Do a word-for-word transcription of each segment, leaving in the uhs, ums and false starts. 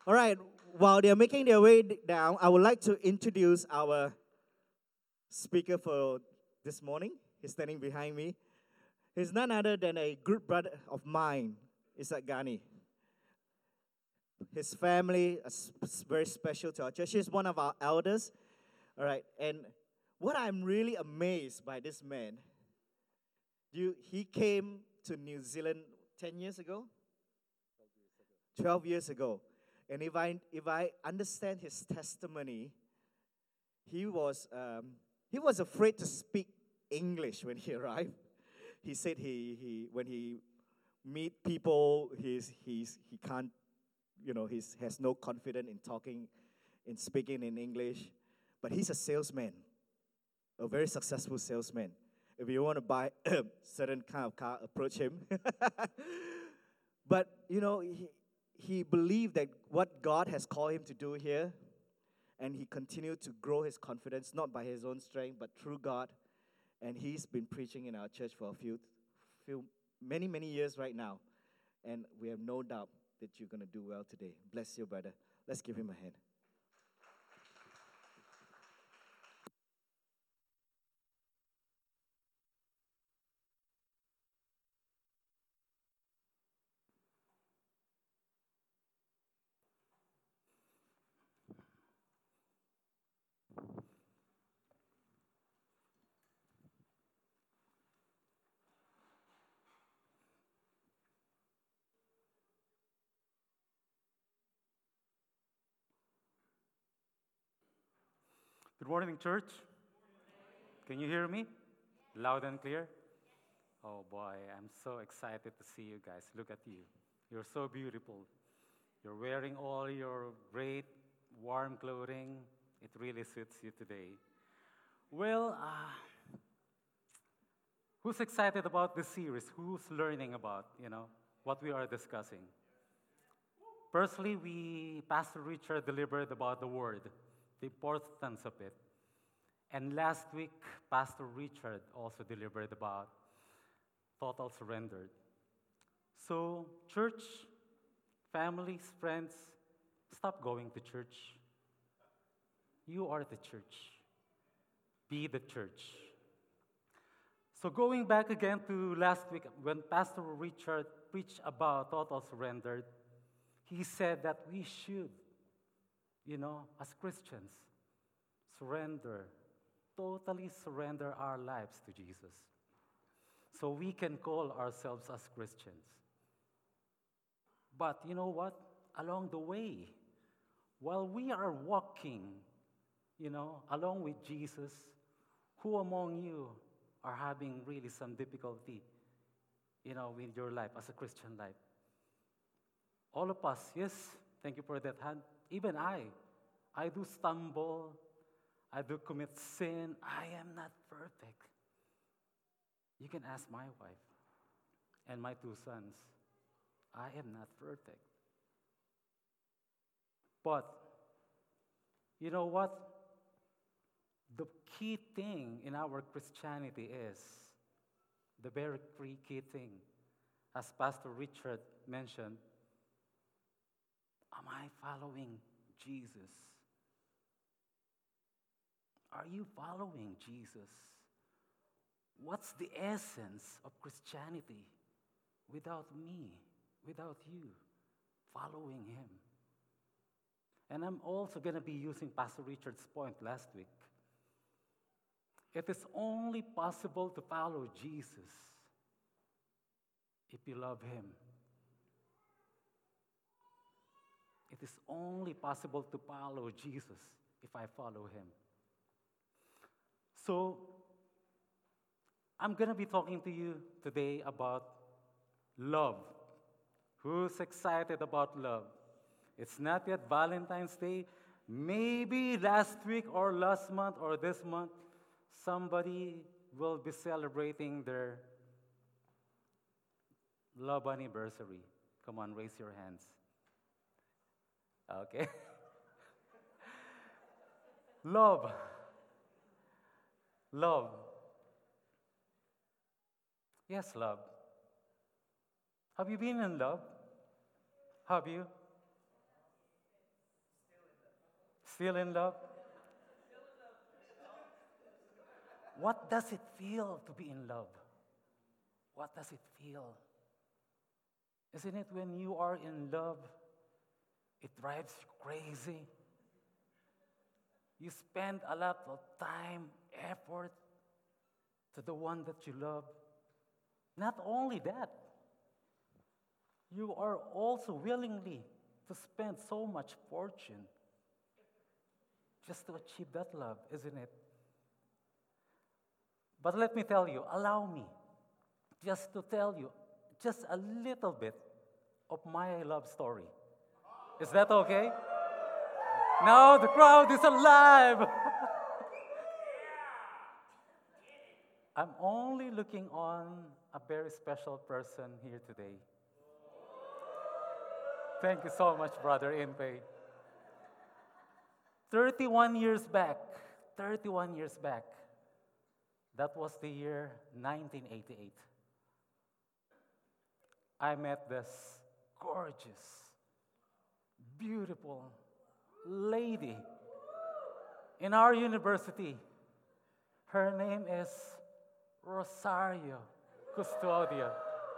All right, while they're making their way d- down, I would like to introduce our speaker for this morning. He's standing behind me. He's none other than a good brother of mine, Isaac Ghani. His family is s- very special to our church. He's one of our elders. All right, and what I'm really amazed by this man, you, he came to New Zealand ten years ago, twelve years ago. And if I, if I understand his testimony, he was, um, he was afraid to speak English when he arrived. He said he, he when he meet people, he's, he's, he can't, you know, he has no confidence in talking, in speaking in English. But he's a salesman, a very successful salesman. If you want to buy a certain kind of car, approach him. But, you know, he, he believed that what God has called him to do here, and he continued to grow his confidence, not by his own strength, but through God. And he's been preaching in our church for a few, few many, many years right now. And we have no doubt that you're going to do well today. Bless you, brother. Let's give him a hand. Good morning, church. Can you hear me? Loud and clear? Oh boy, I'm so excited to see you guys. Look at you. You're so beautiful. You're wearing all your great warm clothing. It really suits you today. Well, uh, who's excited about this series? Who's learning about, you know, what we are discussing? Firstly, we, Pastor Richard delivered about the word, the importance of it. And last week, Pastor Richard also delivered about total surrender. So, church, families, friends, stop going to church. You are the church. Be the church. So, going back again to last week, when Pastor Richard preached about total surrender, he said that we should, you know, as Christians, surrender, totally surrender our lives to Jesus. So we can call ourselves as Christians. But you know what? Along the way, while we are walking, you know, along with Jesus, who among you are having really some difficulty, you know, with your life as a Christian life? All of us, yes, thank you for that hand. Even I, I do stumble, I do commit sin. I am not perfect. You can ask my wife and my two sons. I am not perfect. But, you know what? The key thing in our Christianity is the very key thing. As Pastor Richard mentioned, am I following Jesus? Are you following Jesus? What's the essence of Christianity without me, without you following him? And I'm also going to be using Pastor Richard's point last week. It is only possible to follow Jesus if you love him. It is only possible to follow Jesus if I follow him. So, I'm going to be talking to you today about love. Who's excited about love? It's not yet Valentine's Day. Maybe last week or last month or this month, somebody will be celebrating their love anniversary. Come on, raise your hands. Okay. Love. Love. Yes, love. Have you been in love? Have you? Still in love? What does it feel to be in love? What does it feel? Isn't it when you are in love, it drives you crazy? You spend a lot of time, effort to the one that you love. Not only that, you are also willingly to spend so much fortune just to achieve that love, isn't it? But let me tell you, allow me just to tell you just a little bit of my love story. Is that okay? Now the crowd is alive. I'm only looking on a very special person here today. Thank you so much, Brother Inpei. thirty-one years back, thirty-one years back, that was the year nineteen eighty-eight. I met this gorgeous, beautiful lady in our university. Her name is Rosario Custodia.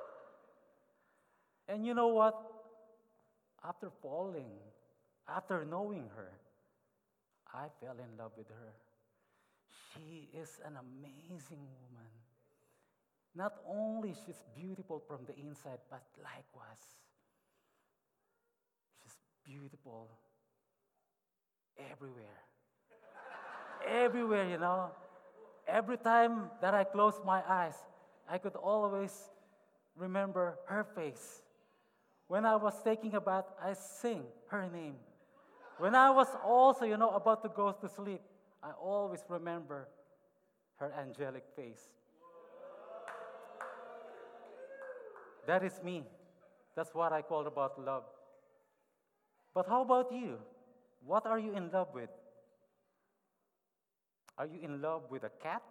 And you know what? After falling, after knowing her, I fell in love with her. She is an amazing woman. Not only she's beautiful from the inside, but likewise, she's beautiful everywhere. Everywhere, you know. Every time that I close my eyes, I could always remember her face. When I was taking a bath, I sing her name. When I was also, you know, about to go to sleep, I always remember her angelic face. That is me. That's what I call about love. But how about you? What are you in love with? Are you in love with a cat?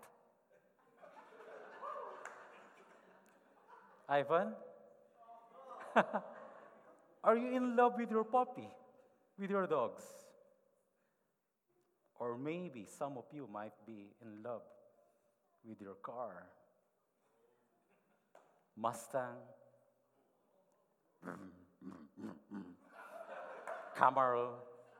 Ivan? Are you in love with your puppy? With your dogs? Or maybe some of you might be in love with your car. Mustang, Camaro.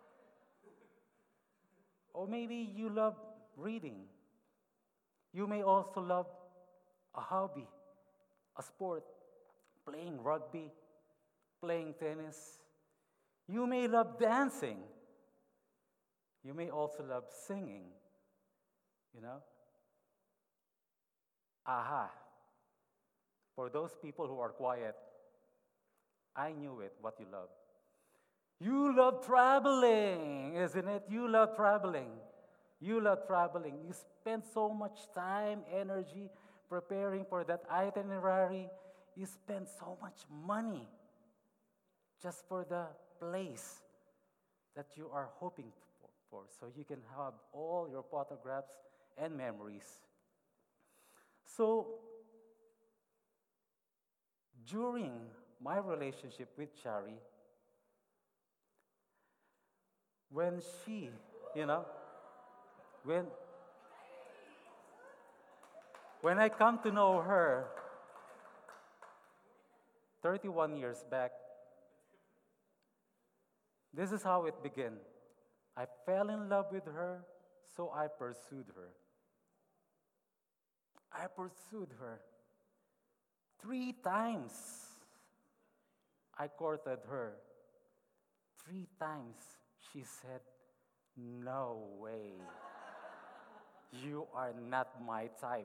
Or maybe you love reading. You may also love a hobby, a sport, playing rugby, playing tennis. You may love dancing. You may also love singing, you know. Aha. For those people who are quiet, I knew it, what you love. You love traveling, isn't it? You love traveling. You love traveling. You spend so much time, energy preparing for that itinerary. You spend so much money just for the place that you are hoping for, for, so you can have all your photographs and memories. So, during my relationship with Shari, when she, you know, when, when I come to know her thirty-one years back, this is how it began. I fell in love with her, so I pursued her. I pursued her. Three times I courted her. Three times she said, "No way. You are not my type."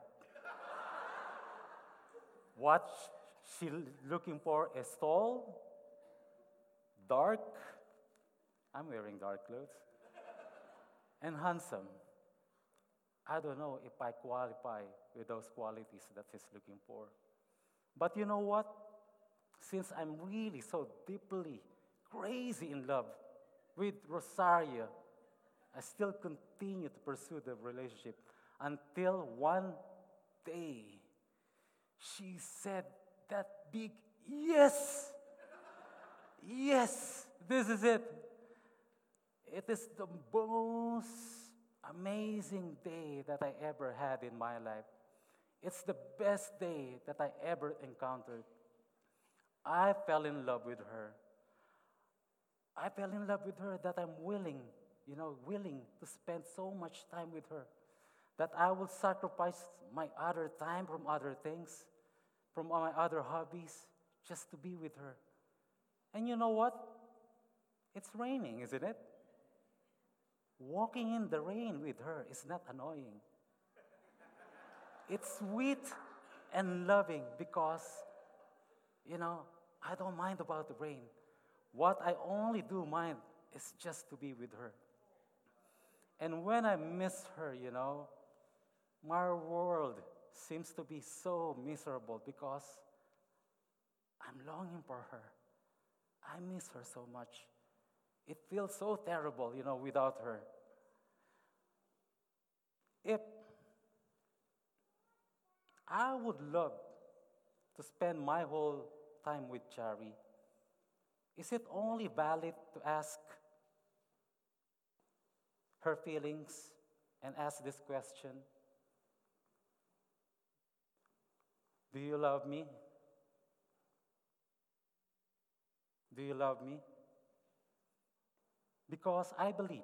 What she looking for is tall, dark, I'm wearing dark clothes, and handsome. I don't know if I qualify with those qualities that she's looking for. But you know what? Since I'm really so deeply, crazy in love with Rosario, I still continue to pursue the relationship until one day she said that big yes. Yes, this is it. It is the most amazing day that I ever had in my life. It's the best day that I ever encountered. I fell in love with her. I fell in love with her that I'm willing, you know, willing to spend so much time with her, that I will sacrifice my other time from other things, from my other hobbies, just to be with her. And you know what? It's raining, isn't it? Walking in the rain with her is not annoying. It's sweet and loving because, you know, I don't mind about the rain. What I only do mind is just to be with her. And when I miss her, you know, my world seems to be so miserable because I'm longing for her. I miss her so much. It feels so terrible, you know, without her. If I would love to spend my whole time with Chari, is it only valid to ask her feelings and ask this question? Do you love me? Do you love me? Because I believe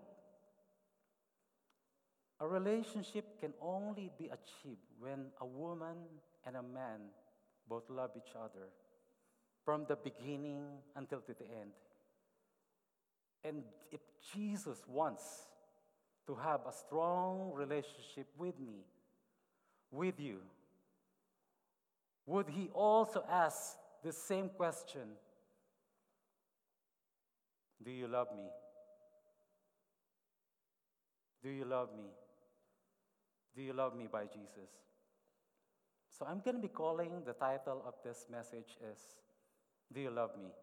a relationship can only be achieved when a woman and a man both love each other from the beginning until to the end. And if Jesus wants to have a strong relationship with me, with you, would he also ask the same question? Do you love me? Do you love me? Do you love me by Jesus? So I'm going to be calling the title of this message is, Do you love me?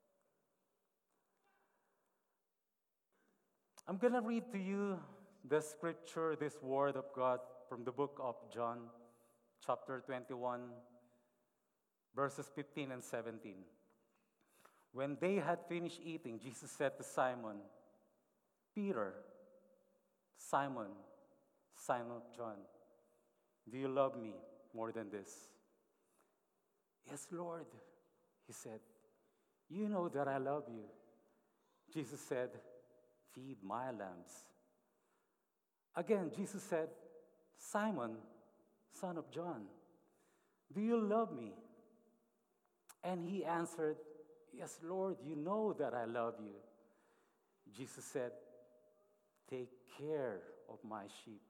I'm going to read to you the scripture, this word of God from the book of John, chapter twenty-one, verses fifteen and seventeen. When they had finished eating, Jesus said to Simon, Peter, Simon, son of John, do you love me more than this? Yes, Lord, he said. You know that I love you. Jesus said, feed my lambs. Again, Jesus said, Simon, son of John, do you love me? And he answered, yes, Lord, you know that I love you. Jesus said, take care of my sheep.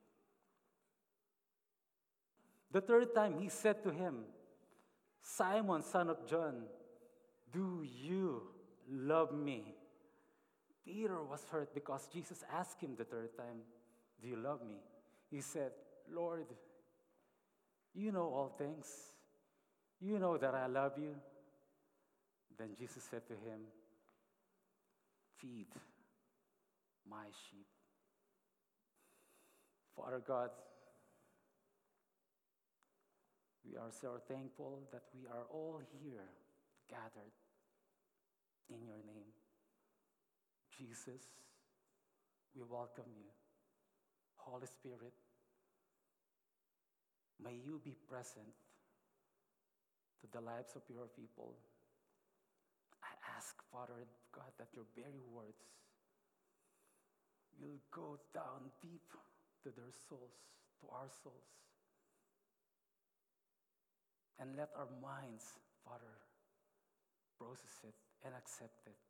The third time he said to him, Simon, son of John, do you love me? Peter was hurt because Jesus asked him the third time, do you love me? He said, Lord, you know all things. You know that I love you. Then Jesus said to him, feed my sheep. Father God, we are so thankful that we are all here gathered in your name. Jesus, we welcome you. Holy Spirit, may you be present to the lives of your people. I ask, Father God, that your very words will go down deep to their souls, to our souls. And let our minds, Father, process it and accept it.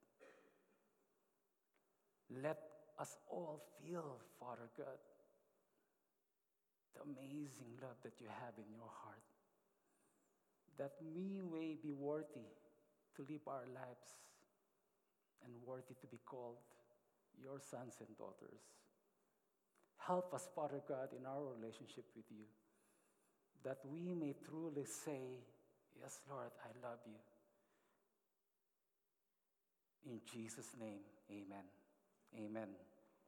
Let us all feel, Father God, the amazing love that you have in your heart, that we may be worthy to live our lives and worthy to be called your sons and daughters. Help us, Father God, in our relationship with you, that we may truly say, yes, Lord, I love you. In Jesus' name, amen. Amen. Amen.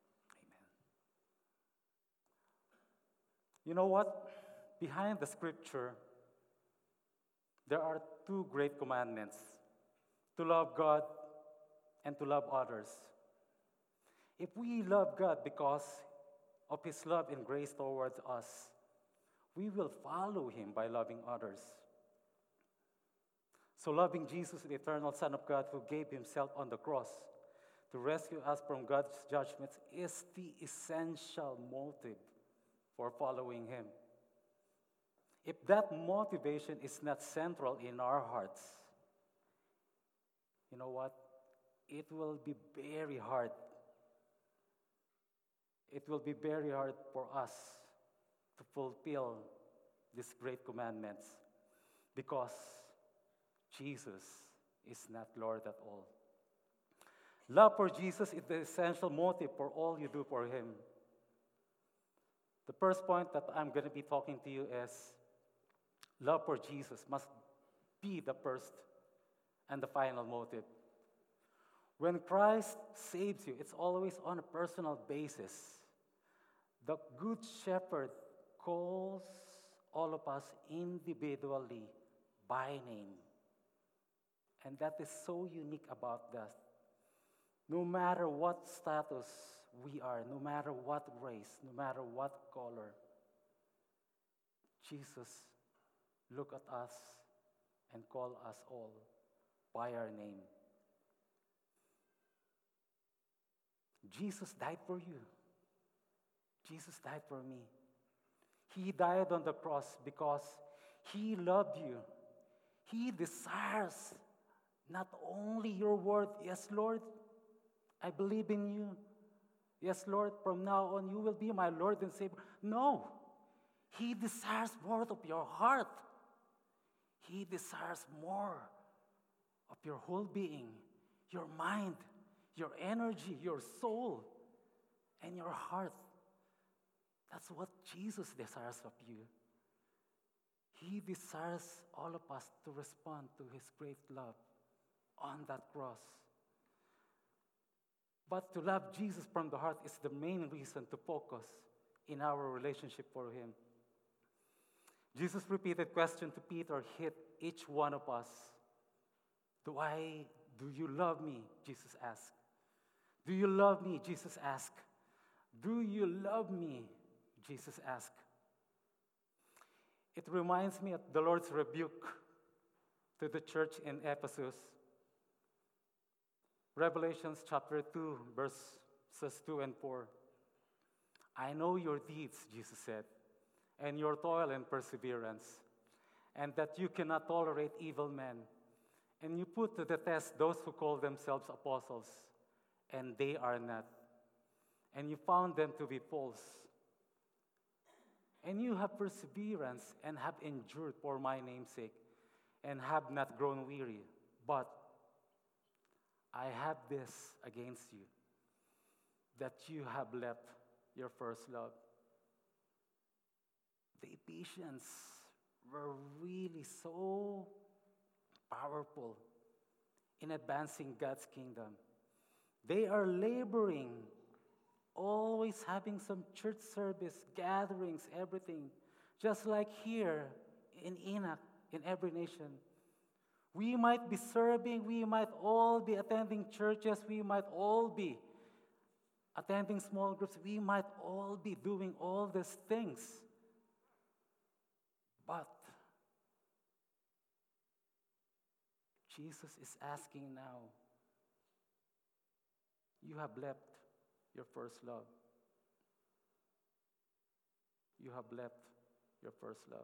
You know what? Behind the scripture, there are two great commandments: to love God and to love others. If we love God because of His love and grace towards us, we will follow Him by loving others. So loving Jesus, the eternal Son of God who gave Himself on the cross to rescue us from God's judgments, is the essential motive for following Him. If that motivation is not central in our hearts, you know what? It will be very hard. It will be very hard for us to fulfill these great commandments because Jesus is not Lord at all. Love for Jesus is the essential motive for all you do for Him. The first point that I'm going to be talking to you is love for Jesus must be the first and the final motive. When Christ saves you, it's always on a personal basis. The Good Shepherd calls all of us individually by name. And that is so unique about that. No matter what status we are, no matter what race, no matter what color, Jesus look at us and call us all by our name. Jesus died for you. Jesus died for me. He died on the cross because He loved you. He desires not only your word, yes, Lord, I believe in you. Yes, Lord, from now on you will be my Lord and Savior. No, He desires more of your heart. He desires more of your whole being, your mind, your energy, your soul, and your heart. That's what Jesus desires of you. He desires all of us to respond to His great love on that cross. But to love Jesus from the heart is the main reason to focus in our relationship for Him. Jesus' repeated question to Peter hit each one of us. Do I, do you love me? Jesus asked. Do you love me? Jesus asked. Do you love me? Jesus asked. It reminds me of the Lord's rebuke to the church in Ephesus. Revelations chapter two, verses two and four. I know your deeds, Jesus said, and your toil and perseverance, and that you cannot tolerate evil men. And you put to the test those who call themselves apostles, and they are not. And you found them to be false. And you have perseverance and have endured for my name's sake, and have not grown weary. But I have this against you, that you have left your first love. The Ephesians were really so powerful in advancing God's kingdom. They are laboring, always having some church service, gatherings, everything. Just like here in Enoch, in every nation. We might be serving, we might all be attending churches, we might all be attending small groups, we might all be doing all these things. But Jesus is asking now, you have left your first love. You have left your first love.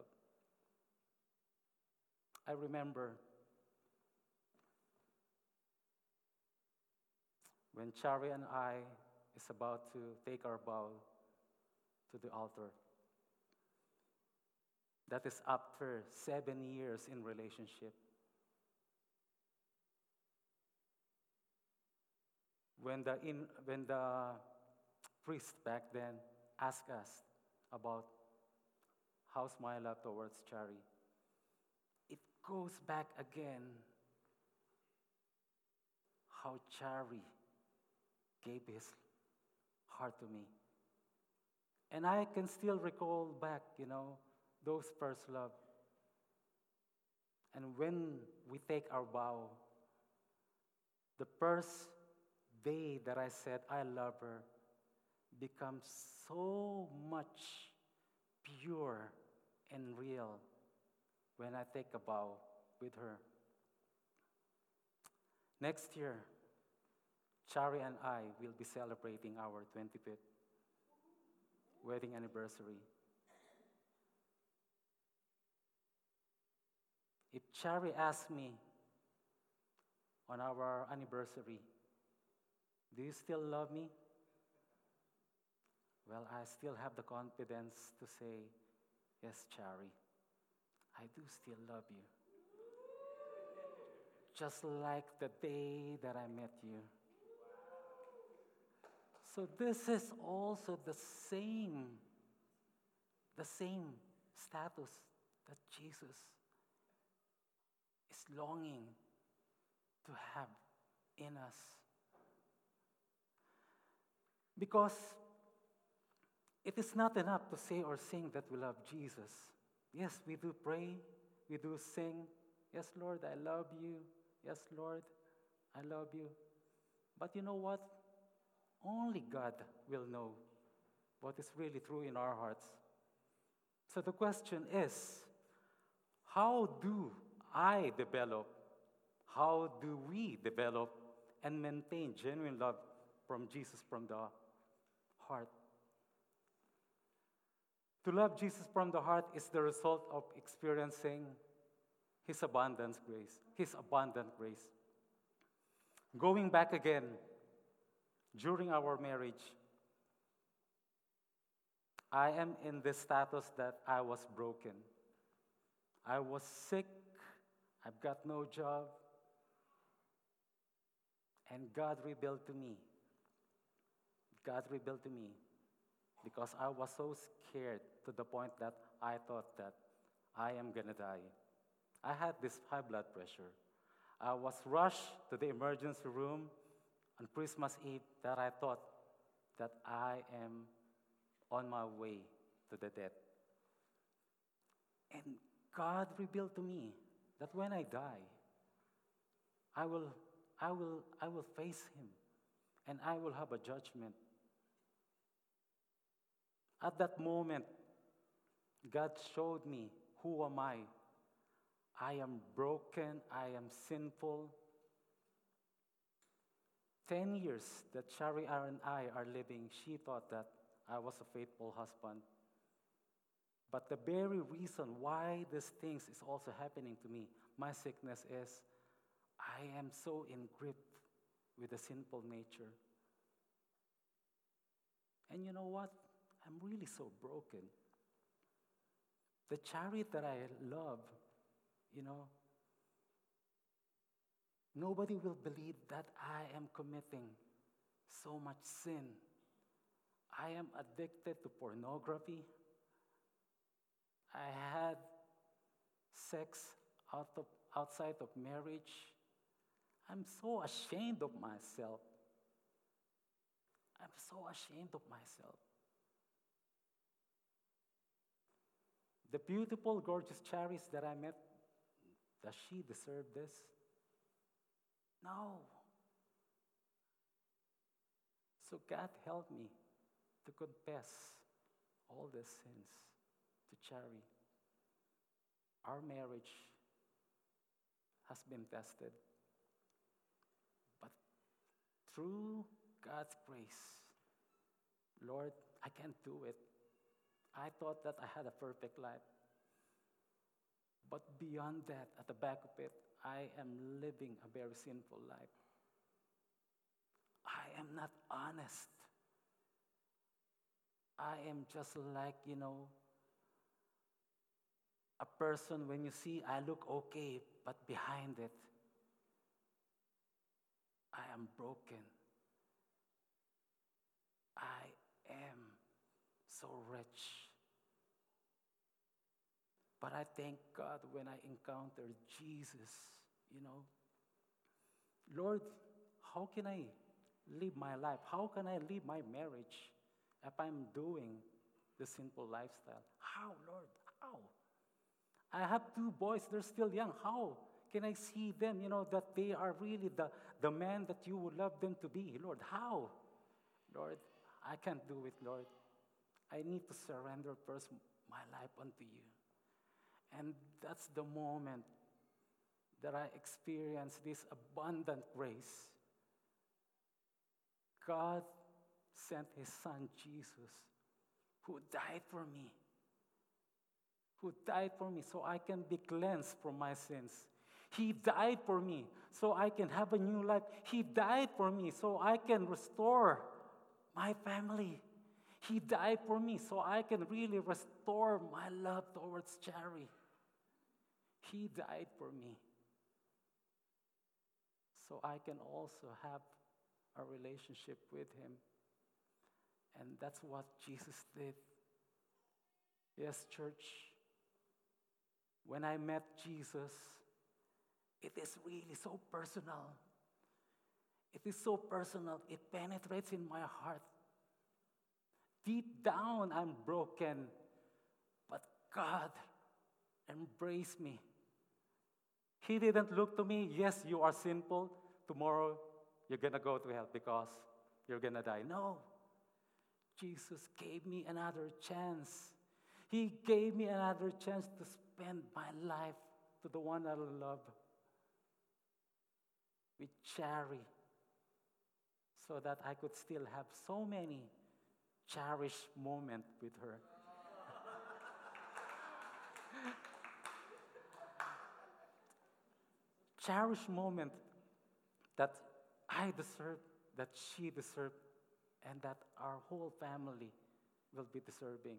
I remember when Chari and I is about to take our vow to the altar. That is after seven years in relationship. When the, in, when the priest back then asked us about how's my love towards Chari, it goes back again how Chari gave his heart to me. And I can still recall back, you know, those first love. And when we take our vow, the first day that I said I love her becomes so much pure and real when I take a vow with her. Next year, Chari and I will be celebrating our twenty-fifth wedding anniversary. If Chari asks me on our anniversary, do you still love me? Well, I still have the confidence to say, yes, Chari, I do still love you. Just like the day that I met you. So this is also the same, the same status that Jesus is longing to have in us. Because it is not enough to say or sing that we love Jesus. Yes, we do pray, we do sing. Yes, Lord, I love you. Yes, Lord, I love you. But you know what? Only God will know what is really true in our hearts. So the question is, how do I develop, how do we develop and maintain genuine love from Jesus from the heart? To love Jesus from the heart is the result of experiencing His abundant grace, His abundant grace. Going back again, during our marriage, I am in the status that I was broken. I was sick, I've got no job, and God revealed to me. God revealed to me because I was so scared to the point that I thought that I am gonna die. I had this high blood pressure. I was rushed to the emergency room on Christmas Eve that I thought that I am on my way to the death. And God revealed to me that when I die, I will, I will, I will face Him and I will have a judgment. At that moment, God showed me, who am I? I am broken, I am sinful. Ten years that Chari and I are living, she thought that I was a faithful husband. But the very reason why these things is also happening to me, my sickness, is I am so engripped with a sinful nature. And you know what? I'm really so broken. The Chari that I love, you know, nobody will believe that I am committing so much sin. I am addicted to pornography. I had sex out of, outside of marriage. I'm so ashamed of myself. I'm so ashamed of myself. The beautiful, gorgeous Charis that I met, does she deserve this? No. So God helped me to confess all the sins to Chari. Our marriage has been tested. But through God's grace, Lord, I can't do it. I thought that I had a perfect life. But beyond that, at the back of it, I am living a very sinful life. I am not honest. I am just like, you know, a person when you see I look okay, but behind it, I am broken. I am so rich. But I thank God when I encountered Jesus, you know. Lord, how can I live my life? How can I live my marriage if I'm doing the sinful lifestyle? How, Lord? How? I have two boys, they're still young. How can I see them, you know, that they are really the, the man that you would love them to be? Lord, how? Lord, I can't do it, Lord. I need to surrender first my life unto you. And that's the moment that I experience this abundant grace. God sent his son Jesus, who died for me, who died for me so I can be cleansed from my sins. He died for me so I can have a new life. He died for me so I can restore my family. He died for me so I can really restore my love towards Cherry. He died for me so I can also have a relationship with him. And that's what Jesus did. Yes, church, when I met Jesus, it is really so personal. It is so personal. It penetrates in my heart. Deep down, I'm broken, but God embraced me. He didn't look to me, yes, you are sinful. Tomorrow, you're going to go to hell because you're going to die. No. Jesus gave me another chance. He gave me another chance to spend my life to the one I love, with Cherry, so that I could still have so many cherished moments with her. Cherished moment that I deserve, that she deserved, and that our whole family will be deserving.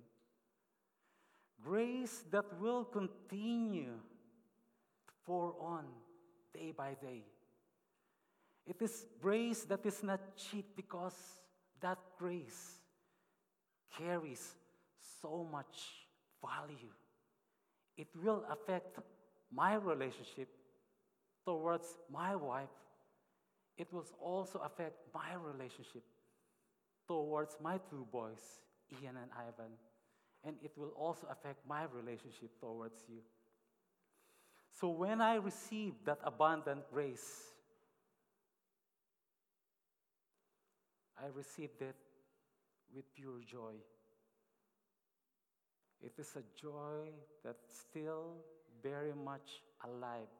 Grace that will continue to pour on day by day. It is grace that is not cheap, because that grace carries so much value. It will affect my relationship towards my wife. It will also affect my relationship towards my two boys, Ian and Ivan. And it will also affect my relationship towards you. So when I received that abundant grace, I received it with pure joy. It is a joy that's still very much alive.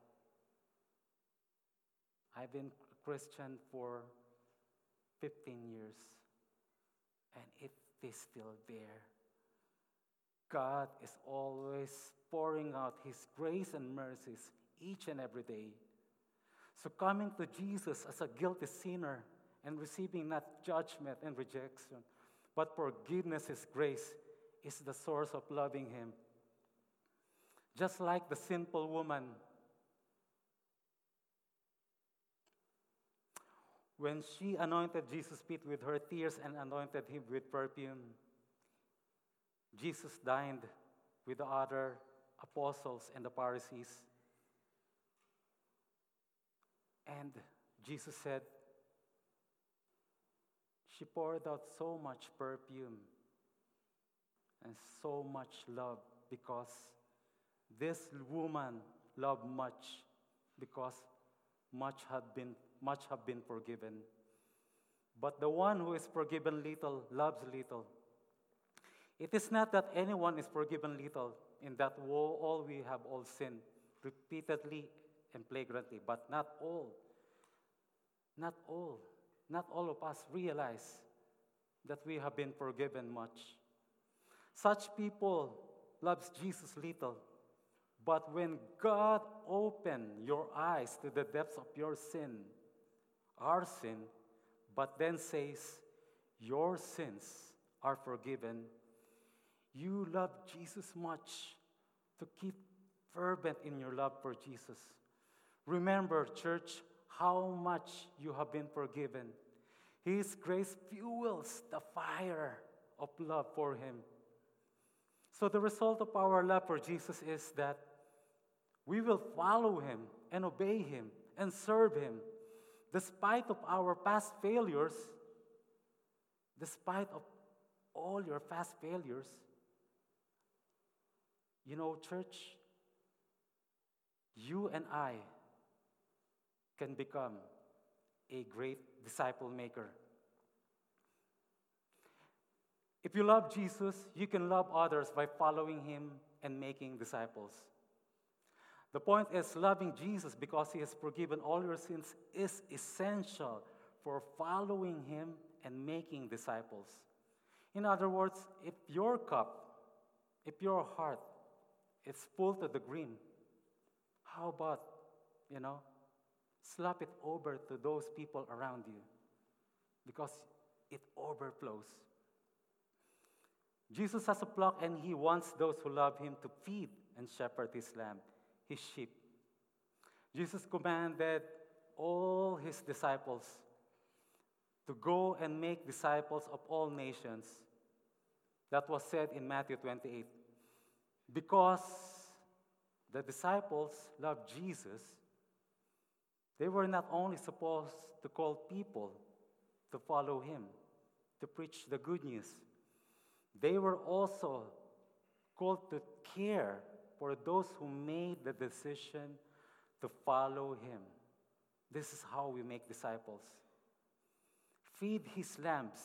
I've been a Christian for fifteen years, and it is still there. God is always pouring out his grace and mercies each and every day. So coming to Jesus as a guilty sinner and receiving not judgment and rejection, but forgiveness, his grace, is the source of loving him. Just like the sinful woman, when she anointed Jesus' feet with her tears and anointed him with perfume, Jesus dined with the other apostles and the Pharisees. And Jesus said, she poured out so much perfume and so much love, because this woman loved much, because much had been much have been forgiven. But the one who is forgiven little loves little. It is not that anyone is forgiven little, in that all we have all sinned repeatedly and flagrantly, but not all. Not all. Not all of us realize that we have been forgiven much. Such people loves Jesus little. But when God opened your eyes to the depths of your sin, our sin, but then says, your sins are forgiven, you love Jesus much to keep fervent in your love for Jesus. Remember, church, how much you have been forgiven. His grace fuels the fire of love for him. So the result of our love for Jesus is that we will follow him and obey him and serve him, despite of our past failures, despite of all your past failures. You know, church, you and I can become a great disciple maker. If you love Jesus, you can love others by following him and making disciples. The point is, loving Jesus because he has forgiven all your sins is essential for following him and making disciples. In other words, if your cup, if your heart is full to the brim, how about, you know, slap it over to those people around you because it overflows. Jesus has a flock, and he wants those who love him to feed and shepherd his lamb, his sheep. Jesus commanded all his disciples to go and make disciples of all nations. That was said in Matthew twenty-eight. Because the disciples loved Jesus, they were not only supposed to call people to follow him, to preach the good news, they were also called to care for those who made the decision to follow him. This is how we make disciples. Feed his lambs.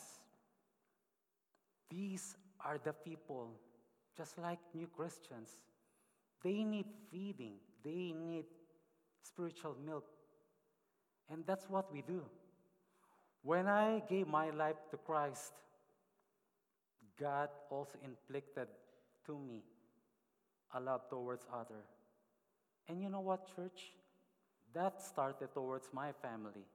These are the people, just like new Christians. They need feeding. They need spiritual milk. And that's what we do. When I gave my life to Christ, God also inflicted to me a love towards others. And you know what, church? That started towards my family.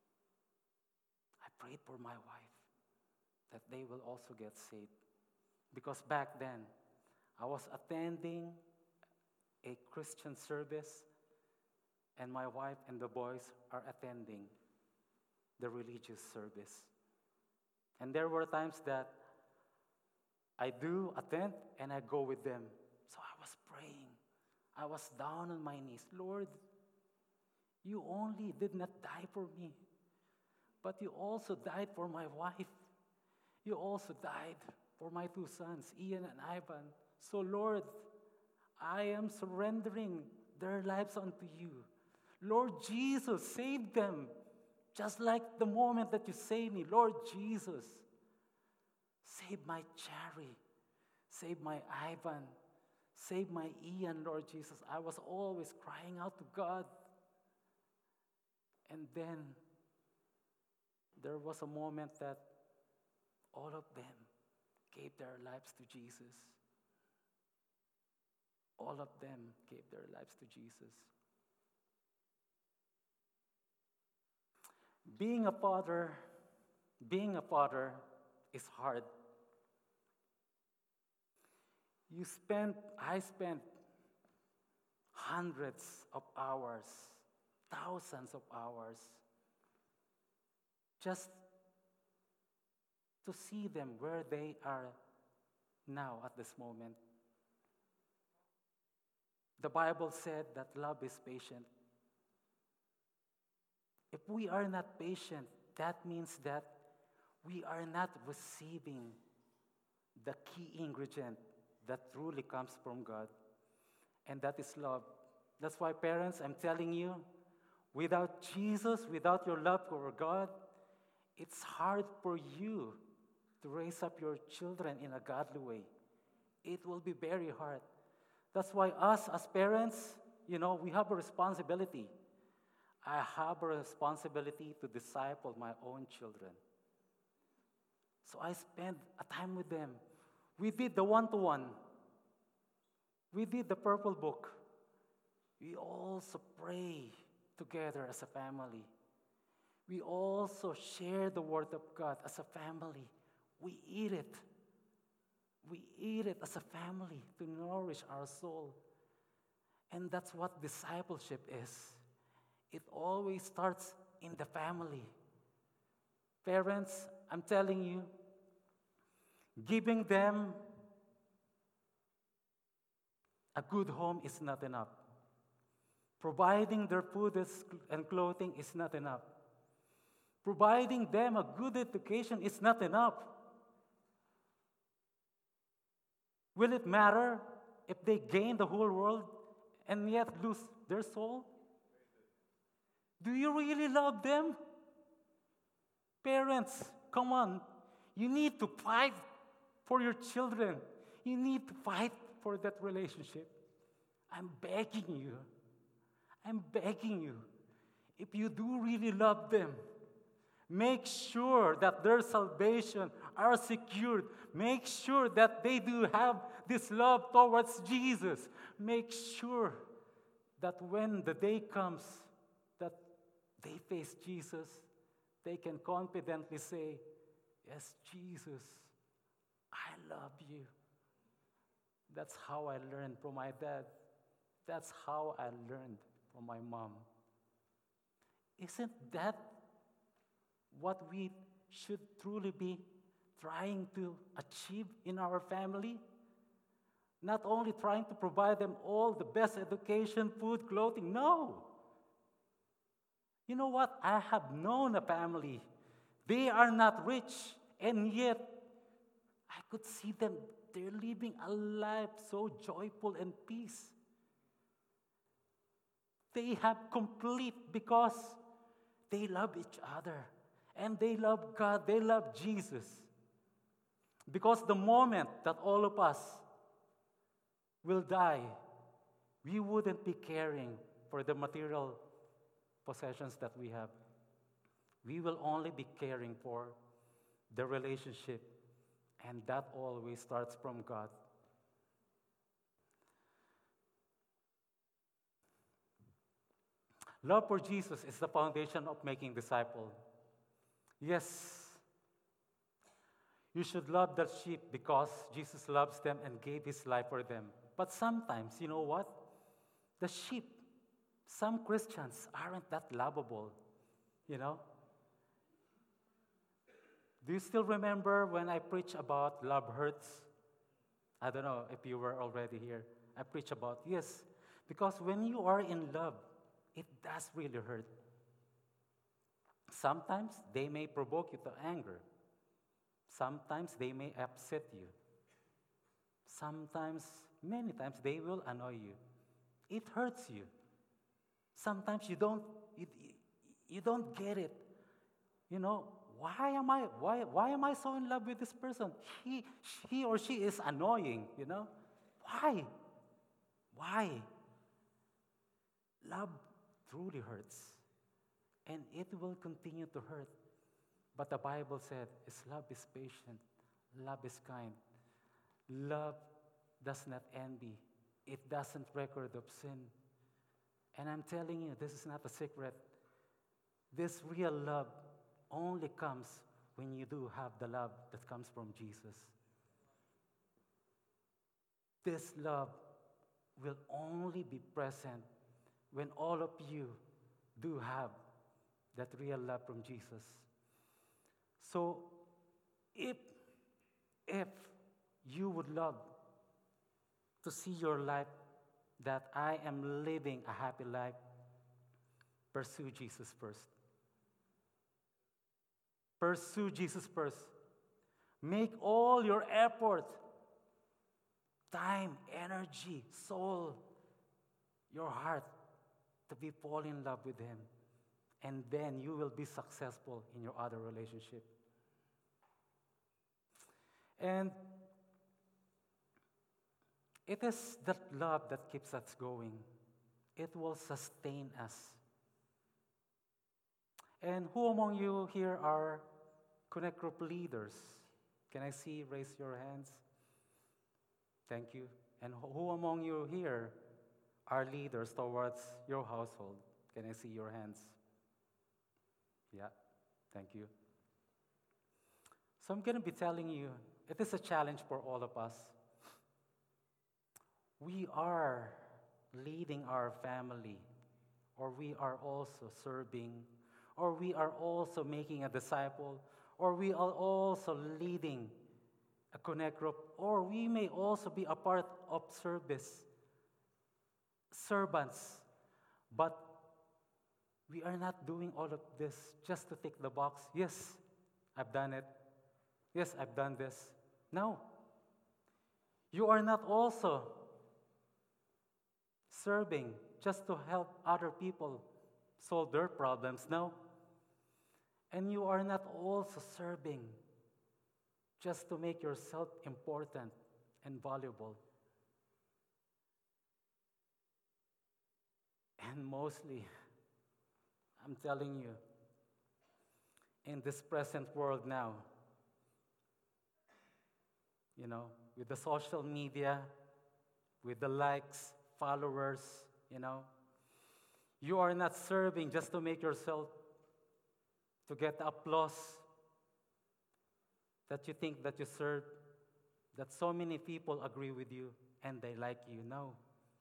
I prayed for my wife that they will also get saved. Because back then, I was attending a Christian service, and my wife and the boys are attending the religious service. And there were times that I do attend and I go with them. So I was praying. I was down on my knees. Lord, you only did not die for me, but you also died for my wife. You also died for my two sons, Ian and Ivan. So Lord, I am surrendering their lives unto you. Lord Jesus, save them. Just like the moment that you saved me, Lord Jesus, save my Cherry, save my Ivan, save my Ian, Lord Jesus. I was always crying out to God. And then there was a moment that all of them gave their lives to Jesus. All of them gave their lives to Jesus. Being a father, being a father is hard. You spend, I spent hundreds of hours, thousands of hours, just to see them where they are now at this moment. The Bible said that love is patient. If we are not patient, that means that we are not receiving the key ingredient that truly comes from God, and that is love. That's why, parents, I'm telling you, without Jesus, without your love for God, it's hard for you to raise up your children in a godly way. It will be very hard. That's why us as parents, you know, we have a responsibility. I have a responsibility to disciple my own children. So I spend a time with them. We did the one-to-one. We did the purple book. We also pray together as a family. We also share the word of God as a family. We eat it. We eat it as a family to nourish our soul. And that's what discipleship is. It always starts in the family. Parents, I'm telling you, giving them a good home is not enough. Providing their food and clothing is not enough. Providing them a good education is not enough. Will it matter if they gain the whole world and yet lose their soul? Do you really love them? Parents, come on. You need to fight for your children. You need to fight for that relationship. I'm begging you. I'm begging you. If you do really love them, make sure that their salvation are secured. Make sure that they do have this love towards Jesus. Make sure that when the day comes that they face Jesus, they can confidently say, yes, Jesus, I love you. That's how I learned from my dad. That's how I learned from my mom. Isn't that what we should truly be trying to achieve in our family? Not only trying to provide them all the best education, food, clothing. No. You know what? I have known a family. They are not rich, and yet I could see them. They're living a life so joyful and peace. They have complete because they love each other. And they love God. They love Jesus. Because the moment that all of us will die, we wouldn't be caring for the material possessions that we have. We will only be caring for the relationship, and that always starts from God. Love for Jesus is the foundation of making disciples. Yes, you should love the sheep because Jesus loves them and gave his life for them. But sometimes, you know what? The sheep, some Christians aren't that lovable, you know? Do you still remember when I preached about love hurts? I don't know if you were already here. I preached about, yes, because when you are in love, it does really hurt. Sometimes they may provoke you to anger. Sometimes they may upset you. Sometimes, many times, they will annoy you. It hurts you. Sometimes you don't, you, you don't get it. You know, why am I, why, why am I so in love with this person? He, he or she is annoying, you know? Why? Why? Love truly hurts. And it will continue to hurt. But the Bible said, is love is patient, love is kind. Love does not envy. It doesn't record of sin. And I'm telling you, this is not a secret. This real love only comes when you do have the love that comes from Jesus. This love will only be present when all of you do have that real love from Jesus. So, if, if you would love to see your life that I am living a happy life, pursue Jesus first. Pursue Jesus first. Make all your effort, time, energy, soul, your heart to be fall in love with Him. And then you will be successful in your other relationship. And it is that love that keeps us going. It will sustain us. And who among you here are Connect Group leaders? Can I see, raise your hands? Thank you. And who among you here are leaders towards your household? Can I see your hands? Yeah, thank you. So I'm going to be telling you, it is a challenge for all of us. We are leading our family, or we are also serving, or we are also making a disciple, or we are also leading a Connect Group, or we may also be a part of service, servants. But we are not doing all of this just to tick the box. Yes, I've done it. Yes, I've done this. No. You are not also serving just to help other people solve their problems. No. And you are not also serving just to make yourself important and valuable. And mostly, I'm telling you, in this present world now, you know, with the social media, with the likes, followers, you know, you are not serving just to make yourself, to get the applause that you think that you serve, that so many people agree with you and they like you. No.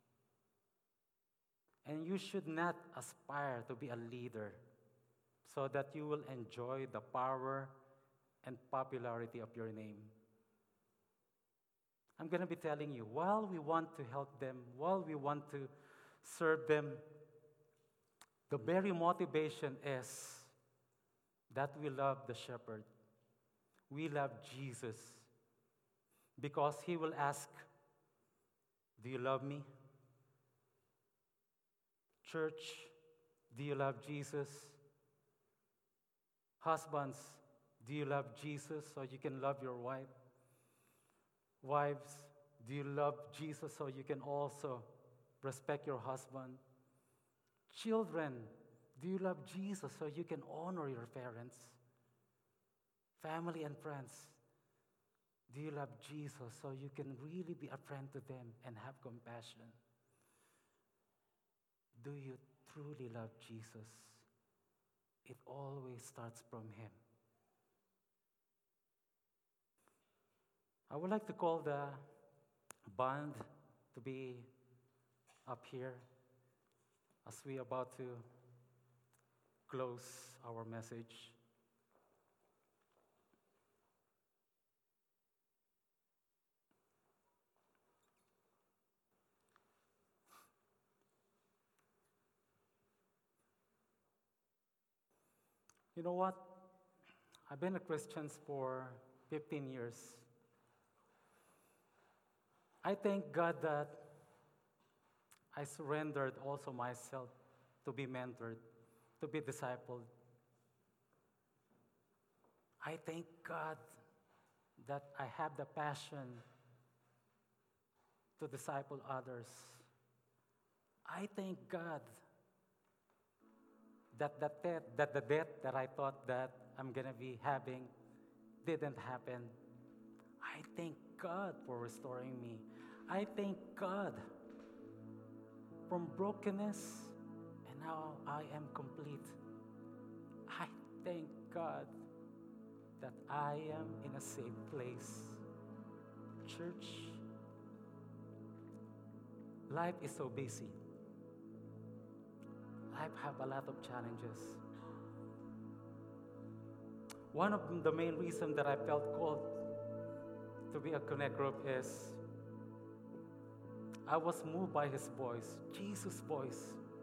And you should not aspire to be a leader so that you will enjoy the power and popularity of your name. I'm going to be telling you, while we want to help them, while we want to serve them, the very motivation is that we love the shepherd. We love Jesus. Because he will ask, do you love me? Church, do you love Jesus? Husbands, do you love Jesus so you can love your wife? Wives, do you love Jesus so you can also respect your husband? Children, do you love Jesus so you can honor your parents? Family and friends, do you love Jesus so you can really be a friend to them and have compassion? Do you truly love Jesus? It always starts from him. I would like to call the band to be up here as we are about to close our message. You know what? I've been a Christian for fifteen years. I thank God that I surrendered also myself to be mentored, to be discipled. I thank God that I have the passion to disciple others. I thank God that the death, that the death that I thought that I'm gonna be having didn't happen. I thank God for restoring me. I thank God from brokenness, and now I am complete. I thank God that I am in a safe place. Church, life is so busy. Life have a lot of challenges. One of the main reasons that I felt called to be a Connect group is I was moved by his voice, Jesus' voice.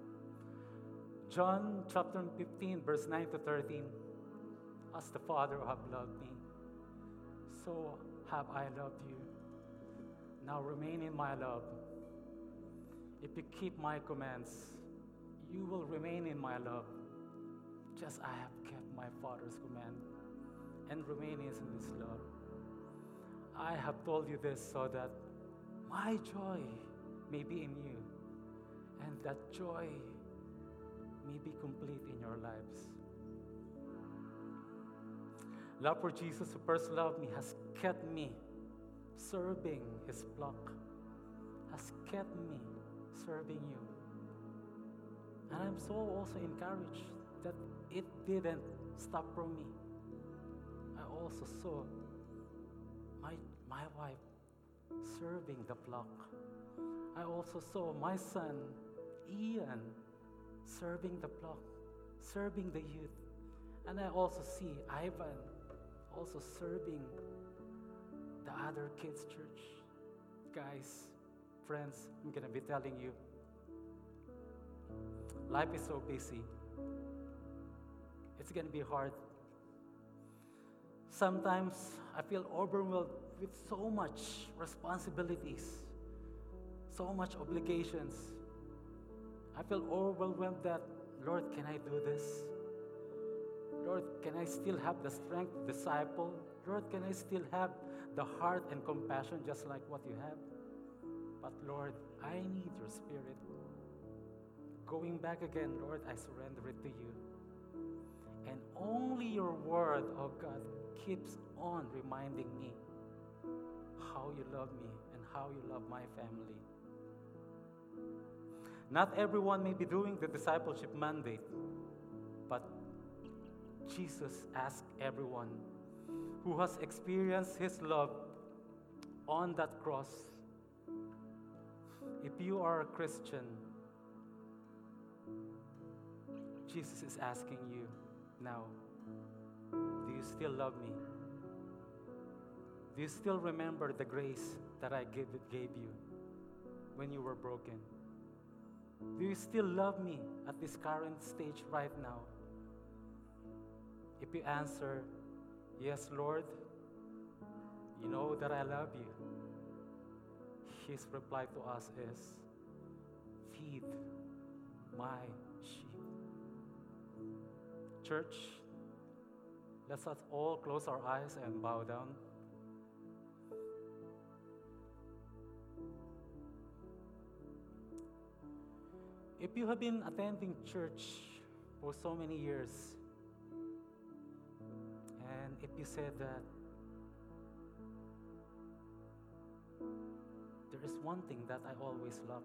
John chapter fifteen, verse nine to thirteen. As the Father have loved me, so have I loved you. Now remain in my love. If you keep my commands, you will remain in my love, just I have kept my Father's command and remain in his love. I have told you this so that my joy may be in you, and that joy may be complete in your lives. Love for Jesus, who first loved me, has kept me serving his flock, has kept me serving you. And I'm so also encouraged that it didn't stop from me. I also saw my, my wife serving the flock. I also saw my son, Ian, serving the flock, serving the youth. And I also see Ivan also serving the other kids' church. Guys, friends, I'm going to be telling you, life is so busy. It's going to be hard. Sometimes I feel overwhelmed with so much responsibilities, so much obligations. I feel overwhelmed that Lord, can I do this? Lord, can I still have the strength to disciple? Lord, can I still have the heart and compassion just like what you have? But Lord, I need your Spirit. Going back again, Lord, I surrender it to you. And only your word, oh God, keeps on reminding me how you love me and how you love my family. Not everyone may be doing the discipleship mandate, but Jesus asked everyone who has experienced his love on that cross. If you are a Christian, Jesus is asking you now, do you still love me? Do you still remember the grace that I gave, gave you when you were broken? Do you still love me at this current stage right now? If you answer, yes, Lord, you know that I love you. His reply to us is, feed my sheep. Church, let's us all close our eyes and bow down. If you have been attending church for so many years, and if you said that there is one thing that I always love,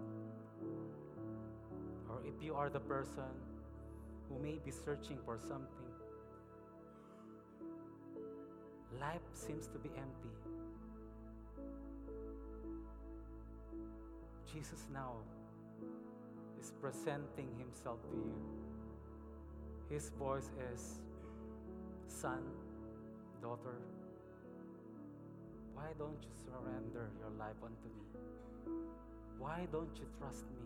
or if you are the person who may be searching for something, life seems to be empty. Jesus now is presenting himself to you. His voice is, son, daughter, why don't you surrender your life unto me? Why don't you trust me?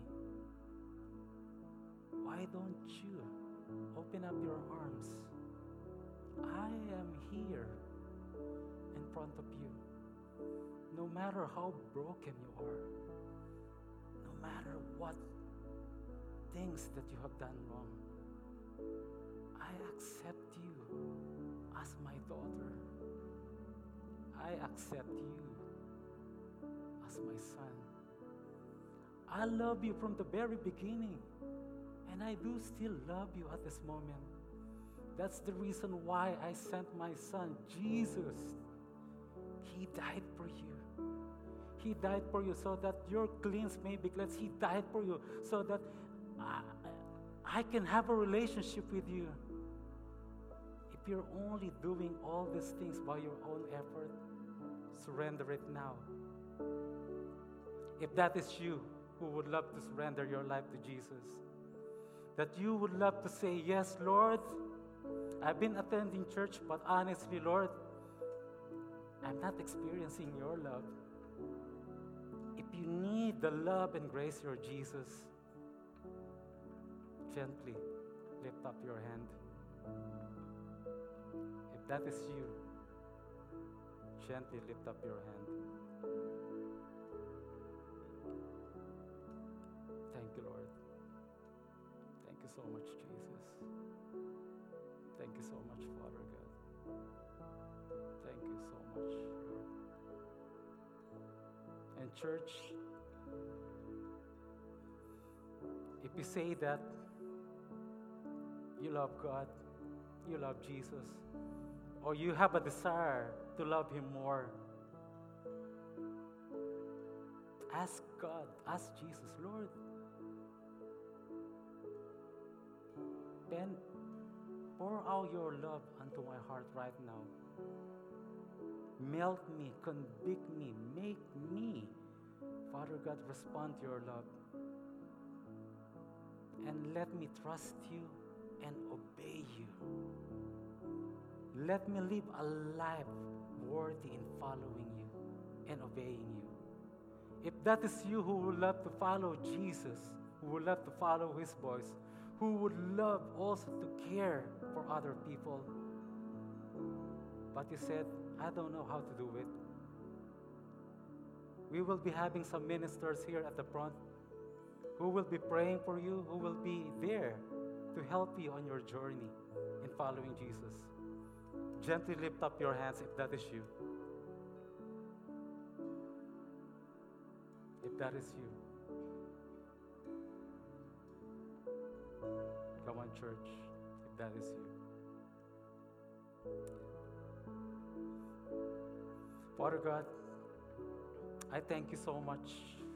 Why don't you open up your arms? I am here in front of you. No matter how broken you are, no matter what things that you have done wrong, I accept you as my daughter. I accept you as my son. I love you from the very beginning, and I do still love you at this moment. That's the reason why I sent my son, Jesus. He died for you. He died for you so that your cleansed may be cleansed. He died for you so that I, I can have a relationship with you. If you're only doing all these things by your own effort, surrender it now. If that is you who would love to surrender your life to Jesus, that you would love to say, yes, Lord, I've been attending church, but honestly, Lord, I'm not experiencing your love. If you need the love and grace of your Jesus, gently lift up your hand. If that is you, gently lift up your hand. Thank you, Lord. Thank you so much, Jesus. Thank you so much, Father God. Thank you so much, Lord. And church, if you say that you love God, you love Jesus, or you have a desire to love Him more, ask God, ask Jesus, Lord, then pour out your love unto my heart right now. Melt me, convict me, make me, Father God, respond to your love. And let me trust you and obey you. Let me live a life worthy in following you and obeying you. If that is you who would love to follow Jesus, who would love to follow His voice, who would love also to care for other people, but you said, I don't know how to do it. We will be having some ministers here at the front who will be praying for you, who will be there to help you on your journey in following Jesus. Gently lift up your hands if that is you. If that is you. Come on, church, if that is you. Father God, I thank you so much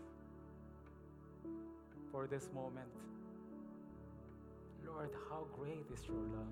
for this moment. Lord, how great is your love.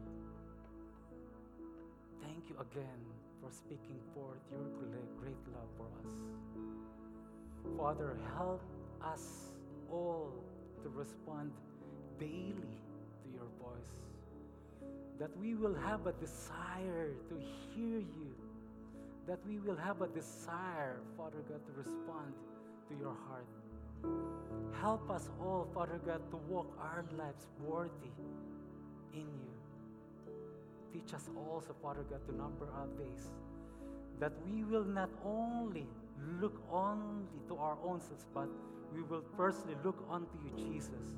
Thank you again for speaking forth your great love for us. Father, help us all to respond daily to your voice, that we will have a desire to hear you, that we will have a desire, Father God, to respond to your heart. Help us all, Father God, to walk our lives worthy in you. Teach us also, Father God, to number our days, that we will not only look only to our own selves, but we will firstly look unto you, Jesus,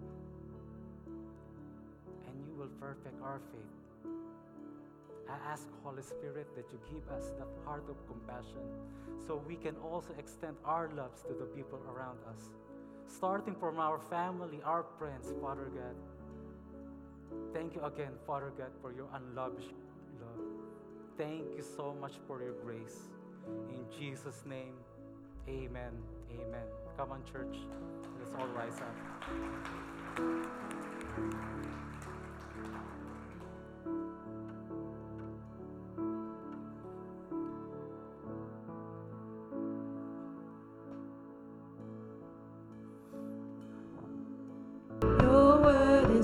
and you will perfect our faith. I ask, Holy Spirit, that you give us that heart of compassion so we can also extend our loves to the people around us, starting from our family, our friends, Father God. Thank you again, Father God, for your unlavish love. Thank you so much for your grace. In Jesus' name, amen, amen. Come on, church. Let's all rise up.